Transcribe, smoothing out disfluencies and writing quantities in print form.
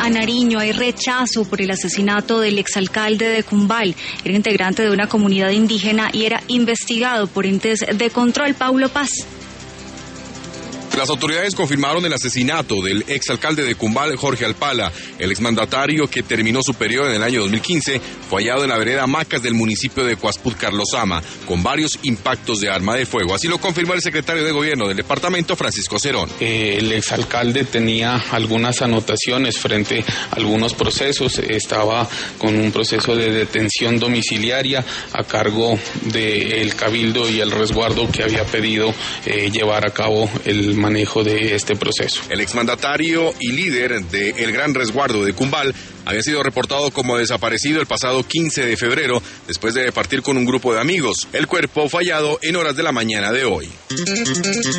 a Nariño. Hay rechazo por el asesinato del exalcalde de Cumbal. Era integrante de una comunidad indígena y era investigado por entes de control. Paulo Paz. Las autoridades confirmaron el asesinato del exalcalde de Cumbal, Jorge Alpala. El exmandatario, que terminó su periodo en el año 2015, fue hallado en la vereda Macas del municipio de Coasput, Carlosama, con varios impactos de arma de fuego. Así lo confirmó el secretario de Gobierno del departamento, Francisco Cerón. El exalcalde tenía algunas anotaciones frente a algunos procesos. Estaba con un proceso de detención domiciliaria a cargo del Cabildo y el resguardo que había pedido llevar a cabo el manejo de este proceso. El exmandatario y líder del Gran Resguardo de Cumbal había sido reportado como desaparecido el pasado 15 de febrero después de partir con un grupo de amigos. El cuerpo fue hallado en horas de la mañana de hoy.